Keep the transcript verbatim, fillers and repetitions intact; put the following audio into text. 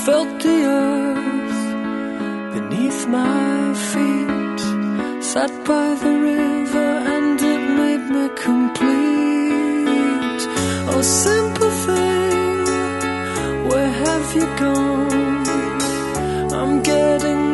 felt the earth beneath my feet, sat by the river and it made me complete. Oh, simple thing, where have you gone? I'm getting